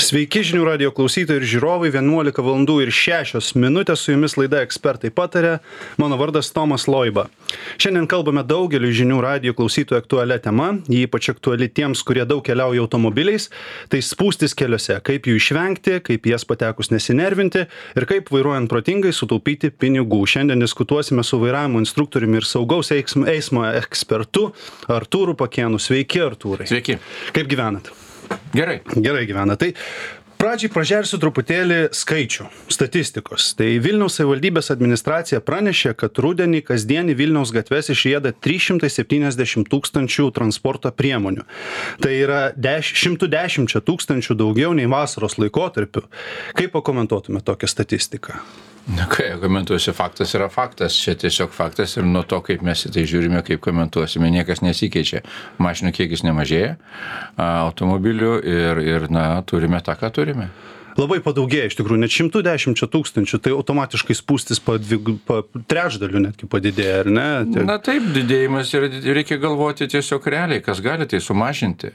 Sveiki žinių radijo klausytojai ir žiūrovai, 11 valandų ir 6 minutės su jumis laida Ekspertai pataria. Mano vardas Tomas Loiba. Šiandien kalbame daugeliu žinių radijo klausytojų aktualią temą, ji ypač aktuali tiems, kurie daug keliauja automobiliais, tai spūstis keliuose, kaip jų išvengti, kaip jas patekus nesinervinti ir kaip vairuojant protingai sutaupyti pinigų. Šiandien diskutuosime su vairavimo instruktoriumi ir saugaus eismo ekspertu Artūru Pakėnu. Sveiki, Artūrai. Sveiki. Kaip gyvenat? Gerai. Gerai gyvena. Tai pradžiai pražersiu truputėlį skaičių, statistikos. Tai Vilniaus savivaldybės administracija pranešė, kad rudenį kasdien į Vilniaus gatves išrieda 370 000 transporto priemonių. Tai yra 110 000 daugiau nei vasaros laikotarpiu. Kaip pakomentuotume tokią statistiką? Na kai, komentuosiu, faktas yra faktas, čia tiesiog faktas ir nuo to, kaip mes į tai žiūrime, kaip komentuosime, niekas nesikeičia. Mašinų kiekis nemažėja, automobilių ir turime tą, ką turime. Labai padaugėja iš tikrųjų, net 110 000, tai automatiškai spūstis trečdaliu netgi padidėja, ar ne? Na taip, didėjimas ir reikia galvoti tiesiog realiai, kas gali tai sumažinti.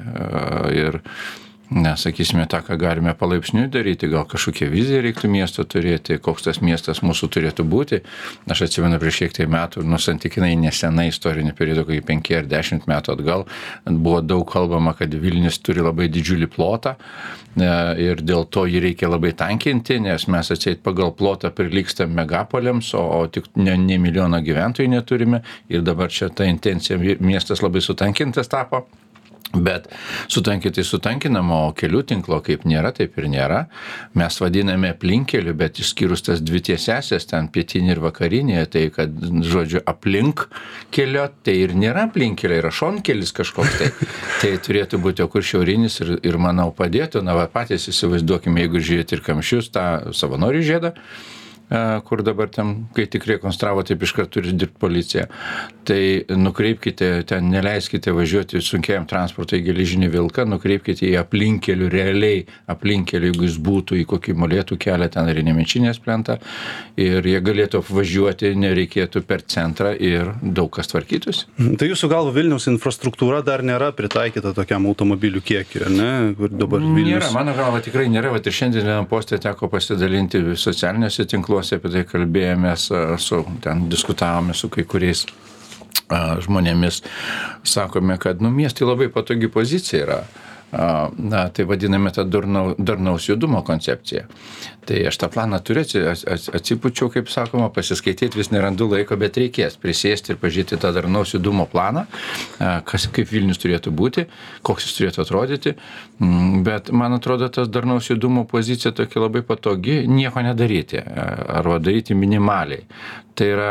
Sakysime, tą, ką galime palaipsniui daryti, gal kažkokią viziją reiktų miesto turėti, koks tas miestas mūsų turėtų būti. Aš atsimenu prieš kiek tai metų, santykinai nesenai istorinį periodą, kai 5 ar 10 metų atgal, buvo daug kalbama, kad Vilnius turi labai didžiulį plotą ir dėl to jį reikia labai tankinti, nes mes atseit pagal plotą prilygstam megapoliams, o tik ne milijoną gyventojų neturime ir dabar čia ta intencija miestas labai sutankintas tapo. Bet sutankinama, o kelių tinklo kaip nėra, taip ir nėra. Mes vadiname aplinkeliu, bet išskyrus tas dvi tiesiasias, ten pietinė ir vakarinė, tai kad, žodžiu, aplink kelio, tai ir nėra aplinkkelio, yra šonkelis kažkoks tai. Tai turėtų būti, o kur šiaurinis ir manau padėtų, patys įsivaizduokime, jeigu žiūrėti ir kamščius, tą savanorių žiedą, kur dabar ten, kai tik rekonstravo, taip iškart turi dirbti policija. Tai nukreipkite, ten neleiskite važiuoti sunkiajam transportui į geležinį vilką, nukreipkite į aplinkelių, realiai aplinkelių, jeigu jis būtų į kokį Molėtų kelią, ten ar į Nemenčinės plentą, ir jie galėtų apvažiuoti, nereikėtų per centrą ir daug kas tvarkytųsi. Tai jūsų galva Vilniaus infrastruktūra dar nėra pritaikyta tokiam automobilių kiekiu, ne? Kur dabar Vilnius... Nėra, mano galva tikrai nėra, ir šiandien vienam poste teko pasidalinti socialiniuose tinkluose, apie tai kalbėjomės, ten diskutavome su kai kuriais žmonėmis, sakome, kad miestai labai patogi pozicija yra. Tai vadiname tą darnaus judumo koncepciją. Tai aš tą planą turiu, atsipučiau, kaip sakoma, pasiskaityti, vis nerandu laiko, bet reikės prisėsti ir pažiūrėti tą darnaus judumo planą, kaip Vilnius turėtų būti, koks jis turėtų atrodyti, bet man atrodo, tas darnaus judumo pozicija tokia labai patogi, nieko nedaryti, arba daryti minimaliai. Tai yra,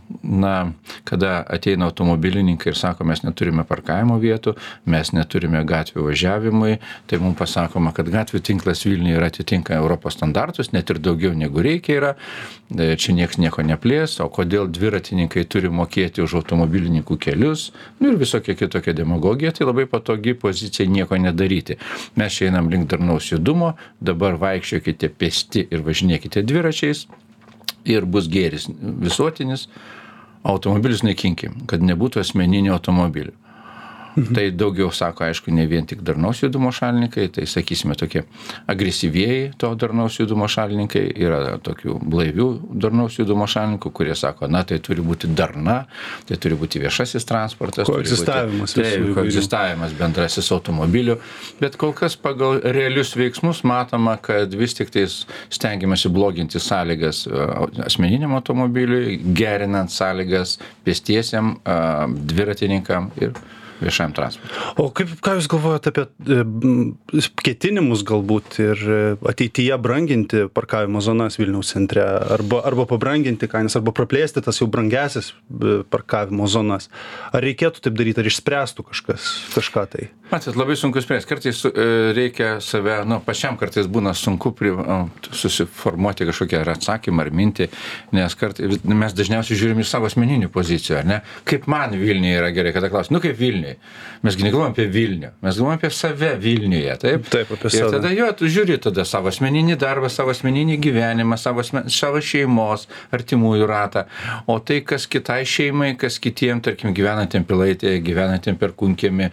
kada ateina automobilininkai ir sako, mes neturime parkavimo vietų, mes neturime gatvių važiavimui, tai mums pasakoma, kad gatvių tinklas Vilniuje yra atitinka Europos standartus, net ir daugiau negu reikia yra, čia nieks nieko neplės, o kodėl dviratininkai turi mokėti už automobilininkų kelius, ir visokia kitokia demagogija, tai labai patogi pozicija nieko nedaryti. Mes čia einam link darnaus judumo, dabar vaikščiokite pėsti ir važinėkite dviračiais, ir bus gėris visuotinis, automobilius naikinkim, kad nebūtų asmeninių automobilių. Tai daugiau sako, aišku, ne vien tik darnaus judumo šalininkai, tai sakysime tokie agresyvieji to darnaus judumo šalininkai, yra tokių blaivių darnaus judumo šalininkų, kurie sako, tai turi būti darna, tai turi būti viešasis transportas, koegzistavimas bendrasis automobilių, bet kol kas pagal realius veiksmus matoma, kad vis tik tais stengiamasi bloginti sąlygas asmeniniam automobiliui, gerinant sąlygas pėstiesiam, dviratininkam ir viešajam transportui. O ką jūs galvojate apie ketinimus galbūt ir ateityje branginti parkavimo zonas Vilniaus centre, arba pabranginti kainas, arba praplėsti tas jau brangiasias parkavimo zonas? Ar reikėtų taip daryti, ar išspręstų kažką tai? Matot, labai sunku spręsti. Kartais reikia save, pačiam kartais būna sunku susiformuoti kažkokią atsakymą ar mintį, nes mes dažniausiai žiūrim iš savo asmeninių pozicijų, ar ne? Kaip man Vilniuje yra gerai, kada klausia, kaip Vilniuje Vilniui. Mesgi negalvojam apie Vilnių, mes galvojam apie save Vilniuje, taip? Taip, apie save. Ir tada tu žiūri tada savo asmeninį darbą, savo asmeninį gyvenimą, savo šeimos, artimųjų ratą. O tai, kas kitai šeimai, kas kitiem, tarkim, gyvenantiem Pilaitėje, gyvenantiem Perkūnkiemy,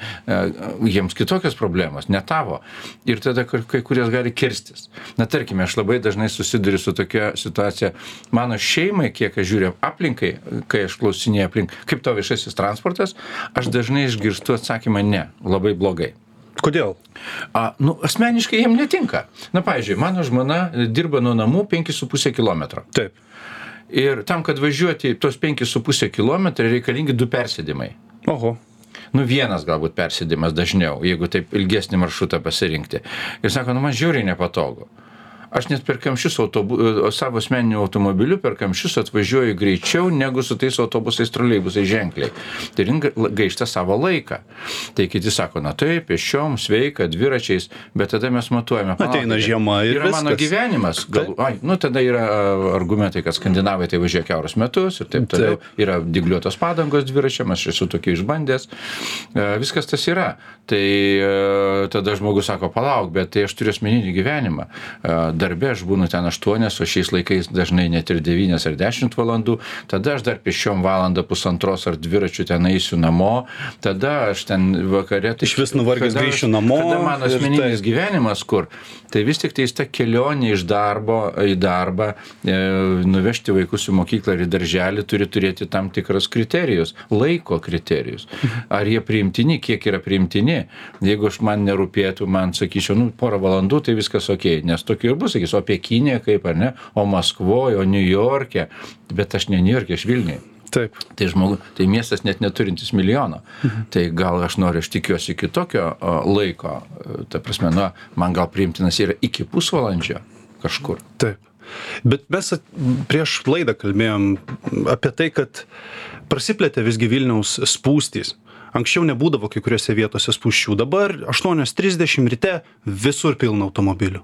jiems kitokios problemos, ne tavo. Ir tada kai kurios gali kirstis. Na, tarkime, aš labai dažnai susiduriu su tokia situacija. Mano šeimai, kiek aš žiūrėjau aplinkai, kai aš klausinėjau aplink, kaip to viešasis transportas, aš dažnai išgirstu atsakymą ne, labai blogai. Kodėl? Asmeniškai jiem netinka. Na, pavyzdžiui, mano žmona dirba nuo namų 5,5 kilometro. Taip. Ir tam, kad važiuoti tos 5,5 kilometrai, reikalingi 2 persėdimai. Oho. Vienas galbūt persėdimas dažniau, jeigu taip ilgesnį maršrutą pasirinkti. Ir sako, man žiauriai nepatogu. Aš net per kamščius savo asmeniniu automobiliu per kamščius atvažiuoju greičiau negu su tais autobusais, troleibusais ženkliai. Tai gaišta savo laiką. Tai kiti sako, na taip, pėsčiom, sveika, dviračiais, bet tada mes matuojame. Ateina žiema ir yra mano gyvenimas. Tada yra argumentai, kad skandinavai tai važiuoja kiaurus metus ir taip toliau. Yra dygliuotos padangos dviračiam, aš esu tokį išbandęs. Viskas tas yra. Tai tada žmogus sako, palauk, bet tai aš turiu asmeninį gyvenimą. Darbe aš būnu ten 8, o šiais laikais dažnai net ir 9 ar 10 valandų, tada aš dar pėsčiom valandą, 1,5 ar dviračių ten eisiu namo, tada aš ten vakare... Iš vis nuvargęs grįšiu namo. Kada mano asmeninis gyvenimas, kur? Tai vis tik tai ta kelionė iš darbo į darbą, nuvežti vaikus į mokyklą ir į darželį turi turėti tam tikras kriterijus, laiko kriterijus. Ar jie priimtini, kiek yra priimtini? Jeigu man nerūpėtų, man sakyčiau, porą valandų, tai viskas okei, nes tokiu ir bus, sakys, o Pekinė kaip, ar ne, o Maskvoje, o New York'e, bet aš ne New York'e, aš Vilniuje. Taip. Tai miestas net neturintis milijono. Tai gal aš tikiuosi kitokio laiko, ta prasme, man gal priimtinas yra iki pusvalandžio kažkur. Taip. Bet mes prieš laidą kalbėjom apie tai, kad prasiplėtė visgi Vilniaus spūstys. Anksčiau nebūdavo kai kuriuose vietose spūsčių. Dabar 8:30 ryte visur pilna automobilių.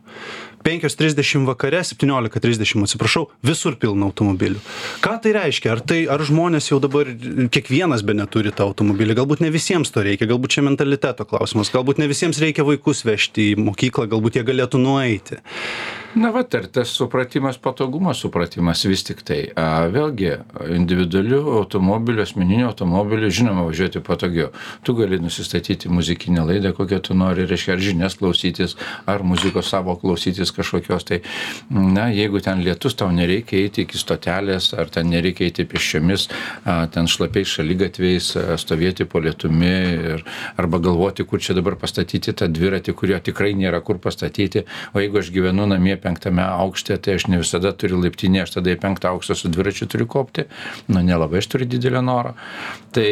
5:30 vakare, 17:30, atsiprašau, visur pilna automobilių. Ką tai reiškia? Ar žmonės jau dabar, kiekvienas be neturi tą automobilį? Galbūt ne visiems to reikia, galbūt čia mentaliteto klausimas, galbūt ne visiems reikia vaikus vežti į mokyklą, galbūt jie galėtų nueiti. Na, ir tas supratimas, patogumo supratimas vis tik tai. Vėlgi, individualių automobilių, asmeninių automobilių, žinoma, važiuoti patogiau. Tu gali nusistatyti muzikinę laidą, kokią tu nori, reiškia, ar žinias klausytis, ar muzikos savo klausytis kažkokios. Tai, jeigu ten lietus, tau nereikia eiti iki stotelės, ar ten nereikia eiti pėsčiomis, ten šlapiais šaligatviais, stovėti po lietumi, arba galvoti, kur čia dabar pastatyti tą dviratį, kurio tikrai nėra kur pastatyti. O jeigu aš gyvenu namie 5 aukšte, tai aš ne visada turiu laiptinę, aš tada į 5 aukštą su dviračiu turiu kopti. Nelabai aš turiu didelio noro. Tai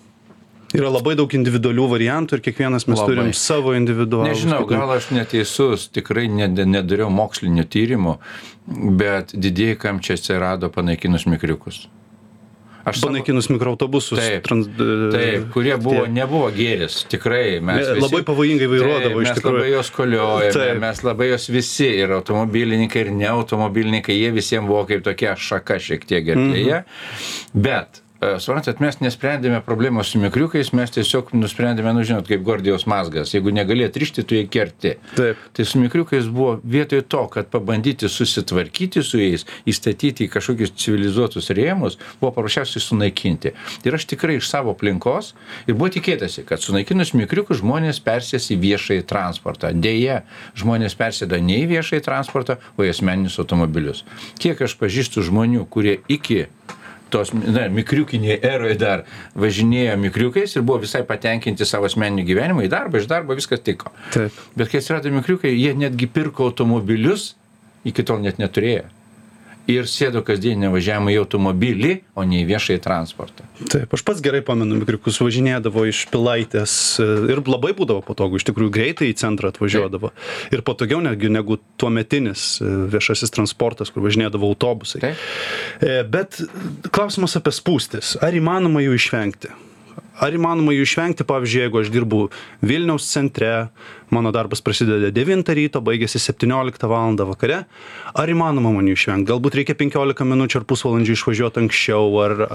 yra labai daug individualių variantų ir kiekvienas mes turim savo individualų. Nežinau, gal aš neteisus, tikrai nedariau mokslinių tyrimų, bet didieji kamščiai atsirado panaikinus mikriukus. Panaikinus mikroautobusus. Taip, kurie nebuvo gėris, tikrai. Labai pavojingai vairuodavo iš tikrųjų. Mes labai jos koliojame, mes labai jos visi, ir automobilininkai, ir neautomobilininkai, jie visiems buvo kaip tokia šaka šiek tiek gerklėje. Bet suprantat, mes nesprendėme problemos su mikriukais, mes tiesiog nusprendėme, žinot, kaip Gordijaus mazgas. Jeigu negali atrišti, tu jį kerti. Taip. Tai su mikriukais buvo vietoj to, kad pabandyti susitvarkyti su jais, įstatyti į kažkokius civilizuotus rėmus, buvo paprasčiausiai sunaikinti. Ir aš tikrai iš savo aplinkos, ir buvo tikėtasi, kad sunaikinus mikriukus žmonės persės į viešąjį transportą. Deja, žmonės persėda ne į viešąjį transportą, o į asmeninius automobilius. Kiek aš pažįstu žmonių, kurie iki tos mikriukinėje eroje dar važinėjo mikriukais ir buvo visai patenkinti savo asmeniniu gyvenimu, į darbą, iš darbo viskas tiko. Taip. Bet kai atsirado mikriukai, jie netgi pirko automobilius, iki tol net neturėjo. Ir sėdo kasdieninę važiavimą į automobilį, o ne į viešąjį transportą. Taip, aš pats gerai pamenu, mikriukus važinėdavo iš Pilaitės ir labai būdavo patogu, iš tikrųjų greitai į centrą atvažiuodavo. Taip. Ir patogiau negu tuometinis viešasis transportas, kur važinėdavo autobusai. Taip. Bet klausimas apie spūstis. Ar įmanoma jų išvengti? Ar įmanoma jų išvengti, pavyzdžiui, jeigu aš dirbu Vilniaus centre, mano darbas prasideda 9 ryto, baigėsi 17 val. Vakare, ar įmanoma man jų išvengti? Galbūt reikia 15 minučių ar pusvalandžių išvažiuoti anksčiau,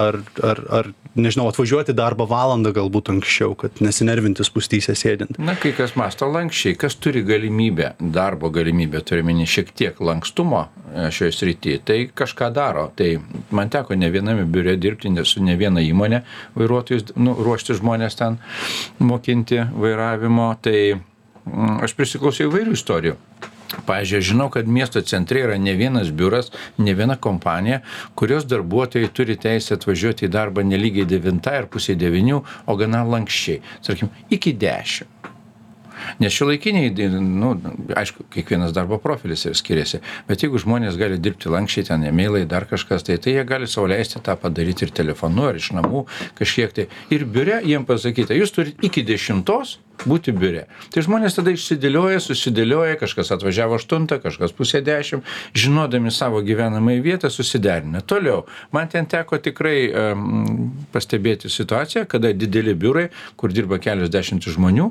ar nežinau, atvažiuoti darbą valandą galbūt anksčiau, kad nesinervinti spūstyse sėdint. Na, kai kas mąsto lankščiai, kas turi galimybę, darbo galimybę, turi meni šiek tiek lankstumo šioje srityje, tai kažką daro. Tai man teko ne viename biure dirbti, su ne viena įmonė vairuotojus, ruošti žmonės ten mokinti vairavimo, tai aš prisiklausiau įvairių istorijų. Pavyzdžiui, žinau, kad miesto centre yra ne vienas biuras, ne viena kompanija, kurios darbuotojai turi teisę atvažiuoti į darbą nelygiai 9 ar pusė 9, o gana lankščiai, tarkim, iki 10. Nes šiuolaikiniai, aišku, kiekvienas darbo profilis skiriasi, bet jeigu žmonės gali dirbti lankščiai, ten e-mailai, dar kažkas, tai jie gali sau leisti tą padaryti ir telefonu, ar iš namų kažkiek tai. Ir biure jiem pasakyta, jūs turite iki 10 būti biure. Tai žmonės tada išsidėlioja, susidėlioja, kažkas atvažiavo 8, kažkas pusė 10, žinodami savo gyvenamąją vietą, susiderina. Toliau, man ten teko tikrai pastebėti situaciją, kada dideli biurai, kur dirba kelios dešimtys žmonių,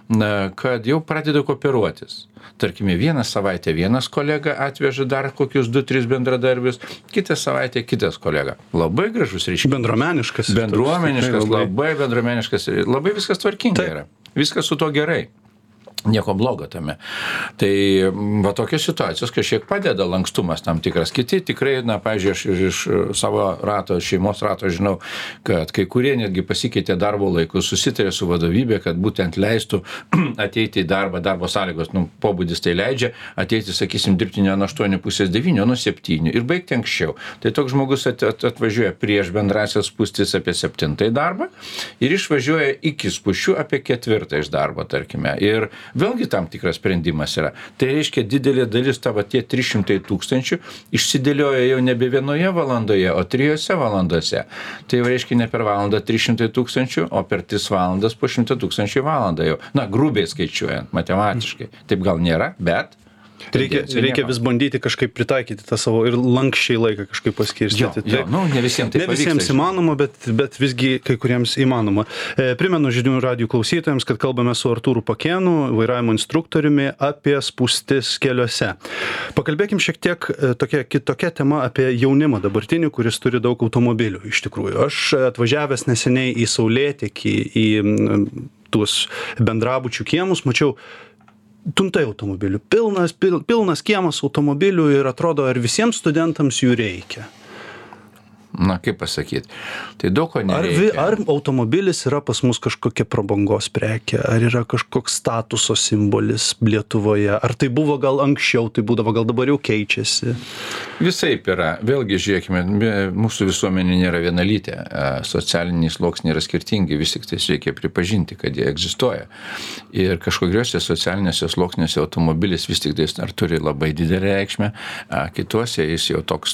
kad jau pradeda kooperuotis. Tarkime, vieną savaitę vienas kolega atveža dar kokius 2-3 bendradarbius, kitą savaitę kitas kolega. Labai gražus reiškinys. Bendruomeniškas. Bendruomeniškas, labai bendruomeniškas, labai viskas tvarkingai yra. Viskas su to gerai. Nieko blogo tame. Tai va tokios situacijos kažkiek padeda lankstumas tam tikras. Kiti tikrai, pavyzdžiui, aš iš savo rato, šeimos rato žinau, kad kai kurie netgi pasikeitė darbo laikus, susitarė su vadovybė, kad būtent leistų ateiti į darbą, darbo sąlygos, pobūdis tai leidžia, ateiti, sakysim, dirbti ne nuo 8:30, o nuo 7 ir baigti anksčiau. Tai toks žmogus atvažiuoja prieš bendrasias spūstis apie 7 darbą ir išvažiuoja iki spūsčių apie 4 iš darbo, tarkime. Ir vėlgi tam tikras sprendimas yra. Tai reiškia, didelė dalis tavo tie 300 000 išsidėlioja jau nebe 1 valandoje, o 3 valandose. Tai jau reiškia ne per valandą 300 000, o per 3 valandas po 100 000 valandą jau. Grubiai skaičiuojant, matematiškai. Taip gal nėra, bet Reikia vis bandyti kažkaip pritaikyti tą savo ir lankščiai laiką kažkaip paskirstyti. Ne visiems tai pavyksta. Ne visiems įmanoma, bet visgi kai kuriems įmanoma. Primenu žinių radijo klausytojams, kad kalbame su Artūru Pakėnu, vairavimo instruktoriumi, apie spūstis keliuose. Pakalbėkim šiek tiek kitokia tema apie jaunimą dabartinį, kuris turi daug automobilių iš tikrųjų. Aš atvažiavęs neseniai į Saulėtekį, į tuos bendrabučių kiemus, mačiau tuntai automobilių, pilnas kiemas automobilių ir atrodo, ar visiems studentams jų reikia. Na, kaip pasakyti, tai daug ko nereikia. Ar automobilis yra pas mus kažkokia prabangos prekė, ar yra kažkoks statuso simbolis Lietuvoje, ar tai buvo gal anksčiau, tai būdavo, gal dabar jau keičiasi? Visaip yra. Vėlgi, žiūrėkime, mūsų visuomenė nėra vienalytė, socialiniai sluoksniai yra skirtingi, vis tik tai reikia pripažinti, kad jie egzistuoja. Ir kažkokiuose socialinėse sluoksniuose automobilis vis tik tai ar turi labai didelę reikšmę, kituose jis jau toks,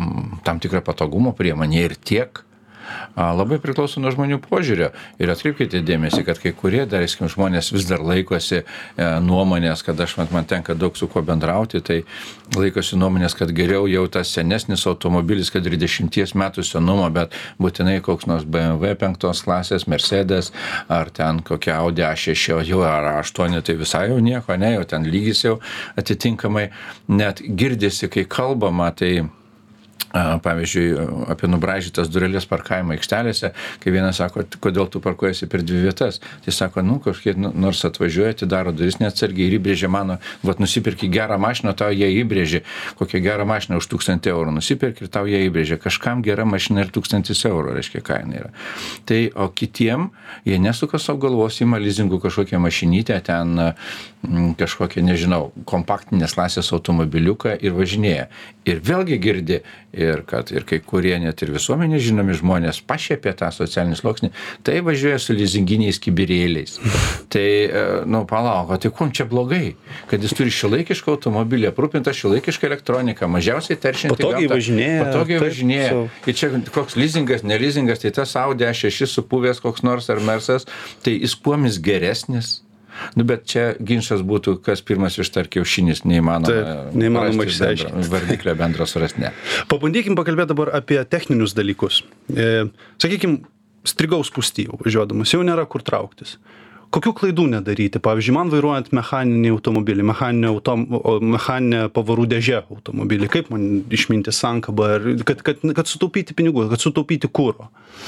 tam tikrą patogumo priemonė ir tiek. Labai priklauso nuo žmonių požiūrio. Ir atkreipkite dėmesį, kad kai kurie, žmonės vis dar laikosi nuomonės, kad man tenka daug su kuo bendrauti, tai laikosi nuomonės, kad geriau jau tas senesnis automobilis, kad ir 10 metų senumo, bet būtinai koks nors BMW 5 klasės, Mercedes, ar ten kokia Audi A6, jau ar A8, tai visai jau nieko, ne, jau ten lygis jau atitinkamai net girdisi, kai kalbama, tai pavyzdžiui, apie nubraižytas dureles parkavimo aikštelėse, kai vienas sako, kodėl tu parkuojasi per 2 vietas, tai sako, kažkiek nors atvažiuoja, atidaro duris neatsargiai ir įbrėžia mano, nusipirki gerą mašiną, tau jie įbrėžia, kokią gerą mašiną už 1000 eurų, nusipirki ir tau jie įbrėžia, kažkam gera mašina ir 1000 eurų, reiškia, kaina yra. Tai, o kitiem, jie nesuka savo galvos, ima lizingų kažkokią mašinytę, ten kažkokią, nežinau, kompaktinės klasės automobiliuką ir važinėja. Ir vėlgi girdi, ir kai kurie net ir visuomenė žinomi žmonės pašiepė tą socialinį sluoksnį, tai važiuoja su lizinginiais kibirėliais. Tai, palauk, tai kuom čia blogai, kad jis turi šiuolaikišką automobilį, aprūpintą šiuolaikišką elektroniką, mažiausiai teršiantį gamtą. Patogiai važinėja. Ir čia koks lizingas, nelizingas, tai tas Audi A6 supuvęs koks nors ar Mersas, tai jis kuomis geresnis. Bet čia ginčas būtų, kas pirmas ištar kiaušinis, neįmanoma išsiaiškinti. Vardiklio bendro surasti, ne. Pabandykim pakalbėti dabar apie techninius dalykus. Sakykim, strigau spūsty važiuodamas, jau nėra kur trauktis. Kokių klaidų nedaryti? Pavyzdžiui, man vairuojant mechaninį automobilį, mechaninę pavarų dėžę automobilį, kaip man išminti sankabą, kad sutaupyti pinigų, kad sutaupyti kuro?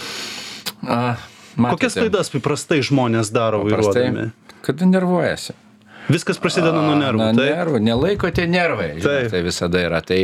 Kokias klaidas paprastai žmonės daro vairuodami? Kada nervuojasi. Viskas prasideda nuo nervų. Nervų, nelaikote nervai. Žinot, tai visada yra. Tai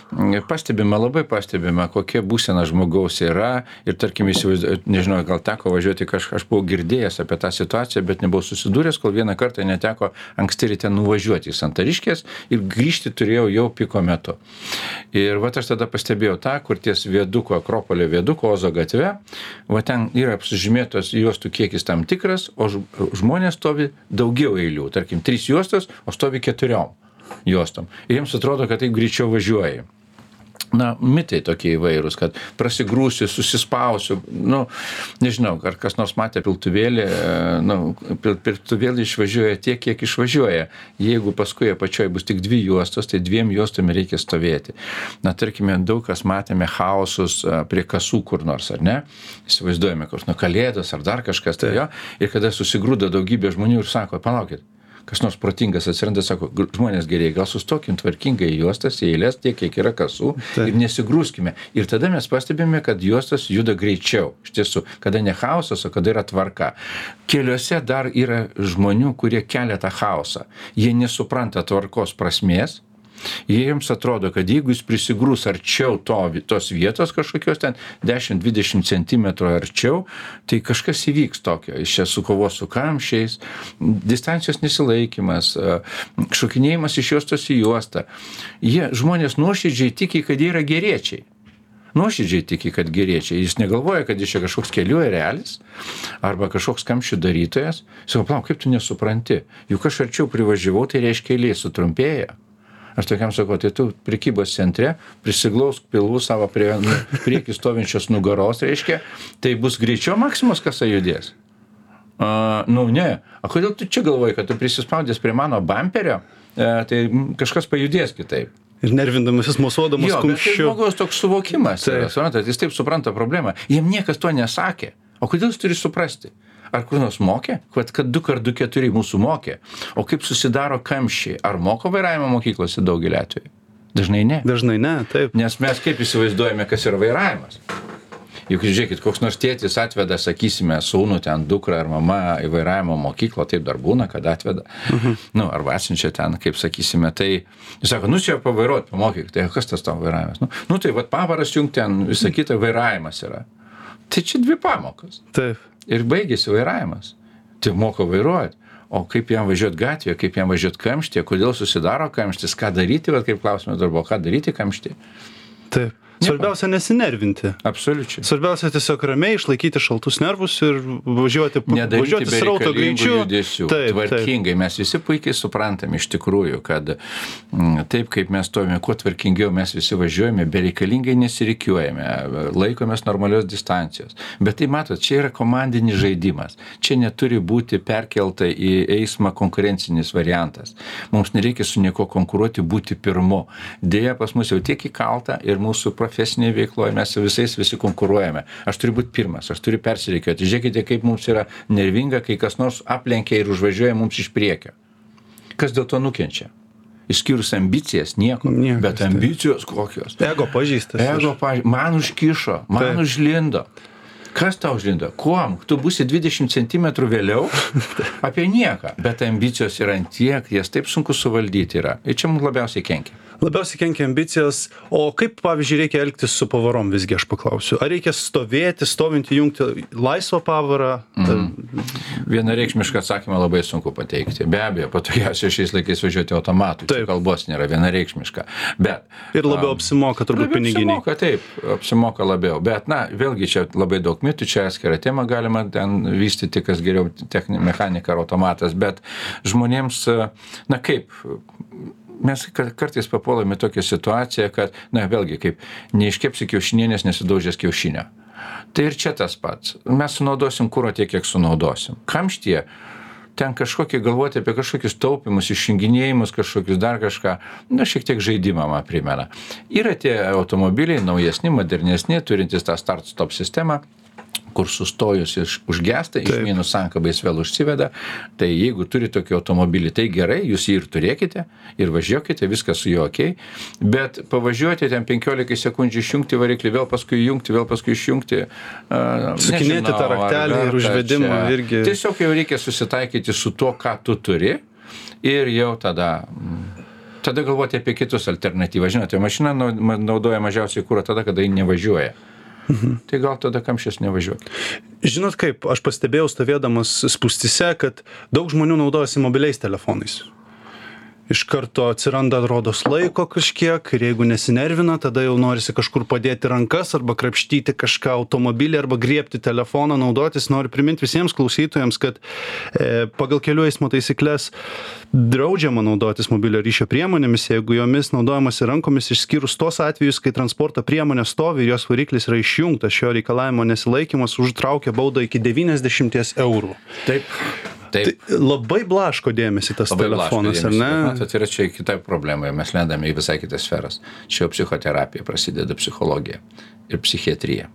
labai pastebime, kokia būsena žmogaus yra. Ir tarkim, nežinau, gal teko važiuoti, aš buvau girdėjęs apie tą situaciją, bet nebuvau susidūręs, kol vieną kartą neteko anksti ryte nuvažiuoti į Santariškės ir grįžti turėjau jau piko metu. Ir aš tada pastebėjau tą, kur ties viaduko, Akropolio viaduko, Ozo gatve, ten yra apsižymėtos juostų kiekis tam tikras, o žmonės stovi daugiau eilių. Tarkim, 3 juostos, o stovi 4 juostom. Ir jiems atrodo, kad taip greičiau važiuoja. Mitai tokie įvairūs, kad prasigrūsiu, susispausiu, nežinau, ar kas nors matė piltuvėlį, piltuvėlį išvažiuoja tiek, kiek išvažiuoja. Jeigu paskui apačioje bus tik 2 juostos, tai 2 juostami reikia stovėti. Tarkime, daug kas matėme chaosus prie kasų kur nors, ar ne? Įsivaizduojame, kur kalėdos ar dar kažkas, tai jo. Ir kada susigrūda daugybė žmonių ir sako, palaukit, kas nors protingas atsiranda, sako, žmonės geriai, gal sustokim tvarkingai juostas, į eilės tiek, kiek yra kasų ir nesigrūskime. Ir tada mes pastebime, kad juostas juda greičiau. Iš tiesų, kada ne chaosas, o kada yra tvarka. Keliuose dar yra žmonių, kurie kelia tą chaosą. Jie nesupranta tvarkos prasmės. Jiems atrodo, kad jeigu jis prisigrūs arčiau tos vietos kažkokios ten 10-20 cm arčiau, tai kažkas įvyks tokio. Iš čia sukovos su kamščiais, distancijos nesilaikymas, šokinėjimas iš juostos į juostą. Žmonės nuoširdžiai tiki, kad jie yra geriečiai. Nuoširdžiai tiki, kad geriečiai. Jis negalvoja, kad jis čia kažkoks kelių erelis arba kažkoks kamščių darytojas. Sako, palauk, kaip tu nesupranti? Juk aš arčiau privažiavau, tai reiškia eilė sutrumpėja. Aš tokiam sakau, tai tu prekybos centre prisiglausk pilvų savo priekį stovinčios nugaros, reiškia, tai bus greičiau Maksimos kasa judės. Ne. O kodėl tu čia galvoji, kad tu prisispaudęs prie mano bamperio, tai kažkas pajudės kitaip? Ir nervindamasis mosuodamas kumščiu. Bet tai žmogaus toks suvokimas yra, jis taip supranta problemą. Jiem niekas to nesakė. O kodėl jis turi suprasti? Ar kur nors mokė? Kad 2x2 mūsų mokė. O kaip susidaro kamščiai? Ar moko vairavimo mokyklose daugelį atvejų? Dažnai ne. Dažnai ne, taip. Nes mes kaip įsivaizduojame, kas yra vairavimas. Juk žiūrėkit, koks nors tėtis atveda, sakysime, sūnų ten dukrą ar mama į vairavimo mokyklą, taip dar būna, kad atveda. Arba atsiunčia ten, kaip sakysime, tai jis sako, čia pavairuot, pamokyk, tai kas tas tavo vairavimas? Tai pavaras jung ten, visą kitą vairavimas yra. Tai čia 2 pamokas. Taip. Ir baigėsi vairavimas. Tai moko vairuoti. O kaip jam važiuoti gatvėje, kaip jam važiuoti kamštyje, kodėl susidaro kamštis, ką daryti, kaip klausimas darbo, ką daryti kamštyje. Taip. Svarbiausia nesinervinti. Absoliučiai. Svarbiausia tiesiog ramiai išlaikyti šaltus nervus ir važiuoti srauto greičiu. Tvarkingai. Mes visi puikiai suprantam iš tikrųjų, kad taip kaip mes stovime, kuo tvarkingiau mes visi važiuojame, bereikalingai nesirikiuojame, laikomės normalios distancijos. Bet tai matot, čia yra komandinis žaidimas. Čia neturi būti perkelta į eismą konkurencinis variantas. Mums nereikia su nieko konkuruoti, būti pirmu. Deja, pas mus jau tiek įkalta ir mūsų profesinėje veikloje mes visi konkuruojame. Aš turiu būti pirmas, aš turiu persirikiuoti. Žiūrėkite, kaip mums yra nervinga, kai kas nors aplenkia ir užvažiuoja mums iš priekio. Kas dėl to nukenčia? Išskyrus ambicijas, nieko. Bet ambicijos kokios? Ego pažįstas. Man užkišo, man užlindo. Kas tau užlindo? Kuom? Tu būsi 20 cm vėliau? Apie nieką. Bet ambicijos yra ant tiek, jas taip sunku suvaldyti yra. Ir čia mums labiausiai kenkia. Labiausiai kenkia ambicijos. O kaip, pavyzdžiui, reikia elgtis su pavarom, visgi aš paklausiu? Ar reikia stovinti, jungti laisvą pavarą? Vienareikšmišką atsakymą labai sunku pateikti. Be abejo, patogiausia šiais laikais važiuoti automatu. Čia kalbos nėra vienareikšmiška. Bet, ir labiau apsimoka turbūt piniginiai. Apsimoka labiau. Bet, vėlgi čia labai daug mitų, čia atskirą temą galima ten vystyti, kas geriau mechanika ar automatas. Bet žmonėms, kaip... Mes kartais papuolame tokią situaciją, kad, vėlgi, kaip neiškepsi kiaušinienės, nesidaužęs kiaušinio. Tai ir čia tas pats. Mes sunaudosim kuro tiek, kiek sunaudosim. Kamštyje ten galvoti apie kažkokius taupimus, išjunginėjimus, kažkokius dar kažką, šiek tiek žaidimą man primena. Yra tie automobiliai naujesni, modernesni, turintys tą start-stop sistemą, kur sustojus užgesta, išmynus sankabais vėl užsiveda. Tai jeigu turi tokį automobilį, tai gerai, jūs jį ir turėkite, ir važiuokite, viskas su juo okei. Bet pavažiuoti ten 15 sekundžių išjungti variklį, vėl paskui išjungti. Sukinėti tą raktelį ir užvedimą irgi. Tiesiog jau reikia susitaikyti su tuo, ką tu turi, ir jau tada galvoti apie kitus alternatyvas. Žinote, mašina naudoja mažiausiai kuro tada, kada ji nevažiuoja. Tai gal tada kamščias nevažiuok. Žinot kaip, aš pastebėjau stovėdamas spūstyse, kad daug žmonių naudojasi mobiliais telefonais. Iš karto atsiranda, rodos, laiko kažkiek ir jeigu nesinervina, tada jau norisi kažkur padėti rankas arba krapštyti kažką automobilį arba griebti telefoną, naudotis. Noriu priminti visiems klausytojams, kad pagal kelių eismo taisyklės draudžiama naudotis mobilio ryšio priemonėmis, jeigu jomis naudojamasi rankomis, išskyrus tos atvejus, kai transporto priemonė stovi ir jos variklis yra išjungtas. Šio reikalavimo nesilaikymas užtraukia baudą iki 90 eurų. Taip. Tai labai blaško dėmesį tas telefonas, ar ne? Matot, yra čia kita problema, mes lendame į visai kitas sferas. Čia psichoterapija prasideda, psichologija ir psichiatrija.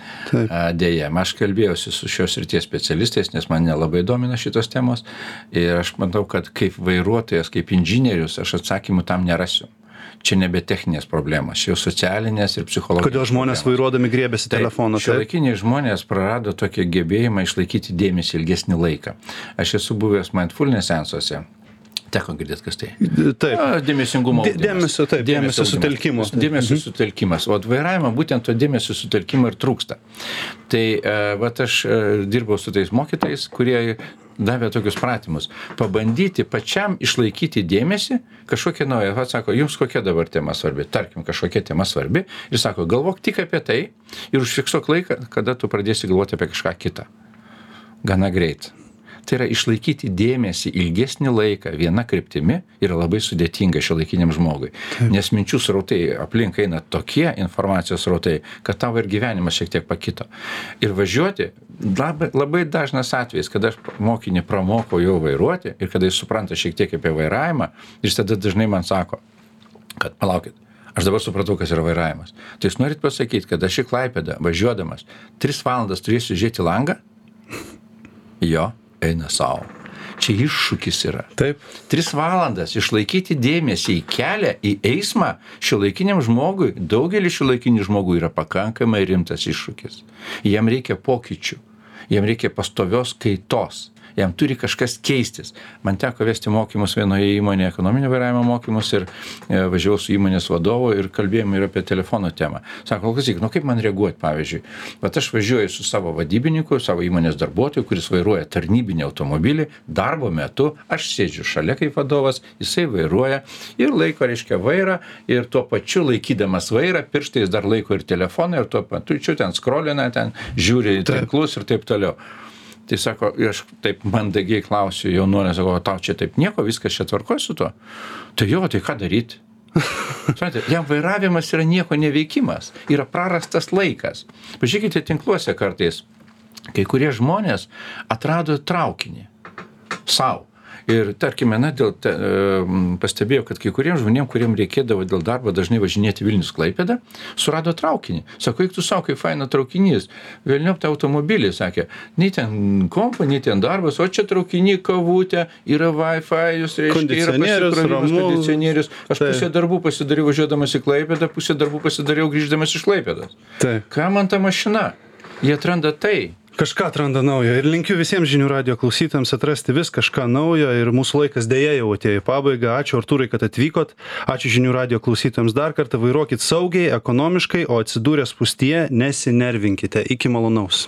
Deja, aš kalbėjausi su šios srities specialistais, nes man nelabai domina šitos temos ir aš matau, kad kaip vairuotojas, kaip inžinierius, aš atsakymų tam nerasiu. Čia nebe techninės problemas, čia jau socialinės ir psichologinės. Kodėl žmonės vairuodami griebėsi telefoną? Šiuolaikiniai žmonės prarado tokį gebėjimą išlaikyti dėmesį ilgesnį laiką. Aš esu buvęs mindfulness seansuose. Teko girdėti, kas tai? Taip. Dėmesingumo ugdymas. Dėmesio sutelkimo. Dėmesio sutelkimas. O vairavimo būtent to dėmesio sutelkimo ir trūksta. Tai aš dirbau su tais mokytais, kurie davė tokius pratimus. Pabandyti pačiam išlaikyti dėmesį kažkokią naują. Sako, jums kokia dabar tema svarbi? Tarkim, kažkokia tema svarbi. Ir sako, galvok tik apie tai ir užfiksuok laiką, kada tu pradėsi galvoti apie kažką kitą. Gana greit. Tai yra išlaikyti dėmesį ilgesnį laiką viena kryptimi yra labai sudėtinga šiuolaikiniam žmogui. Nes minčių srautai aplink eina tokie informacijos srautai, kad tavo ir gyvenimas šiek tiek pakito. Ir važiuoti labai dažnas atvejis, kada aš mokinį pramokau jau vairuoti ir kada jis supranta šiek tiek apie vairavimą, ir tada dažnai man sako, kad palaukit, aš dabar supratau, kas yra vairavimas. Tai jūs norit pasakyti, kad aš į Klaipėdą važiuodamas 3 valandas turėsiu žiūrėti langą? Jo. Eina savo. Čia iššūkis yra. Taip. 3 valandas išlaikyti dėmesį į kelią, į eismą šiuolaikiniam žmogui, daugelis šiuolaikinių žmogų yra pakankamai rimtas iššūkis. Jam reikia pokyčių, jam reikia pastovios kaitos. Jam turi kažkas keistis. Man teko vesti mokymus vienoje įmonėje, ekonominio vairavimo mokymus, ir važiavau su įmonės vadovu ir kalbėjome ir apie telefono temą. Sako, klausyk, kaip man reaguoti, pavyzdžiui. Bet aš važiuoju su savo vadybininku, savo įmonės darbuotoju, kuris vairuoja tarnybinį automobilį darbo metu. Aš sėdžiu šalia kaip vadovas, jisai vairuoja ir laiko, reiškia, vairą, ir tuo pačiu laikydamas vairą, pirštais dar laiko ir telefoną, ir tuo pačiu ten scrollina, ten žiūri į tinklus ir taip toliau. Tai sako, aš taip mandagiai klausiu jaunuolę, sako, tau čia taip nieko, viskas čia tvarkoj su tuo? Tai jo, tai ką daryti? Jam vairavimas yra nieko neveikimas, yra prarastas laikas. Pažiūrėkite tinkluose kartais, kai kurie žmonės atrado traukinį sau. Ir tarkime, pastebėjau, kad kai kuriems žmonėms, kuriems reikėdavo dėl darbo dažnai važinėti Vilnius Klaipėda, surado traukinį. Sako, eik tu savo, kaip faina traukinys. Velniop tą automobilį, sakė, nei ten kompa, nei ten darbas, o čia traukinį, kavutė, yra Wi-Fi, jūs reiškia, yra pasikrovimas, kondicionierius. Aš pusę darbų pasidariau važiuodamas į Klaipėdą, pusę darbų pasidariau grįždamas iš Klaipėdos. Ką man ta mašina? Jie atranda tai. Kažką atranda naujo ir linkiu visiems žinių radijo klausytojams atrasti vis kažką naujo ir mūsų laikas deja jau atėjo į pabaigą. Ačiū Artūrai, kad atvykot. Ačiū žinių radijo klausytojams dar kartą. Vairuokit saugiai, ekonomiškai, o atsidūrę spūstyje nesinervinkite. Iki malonaus.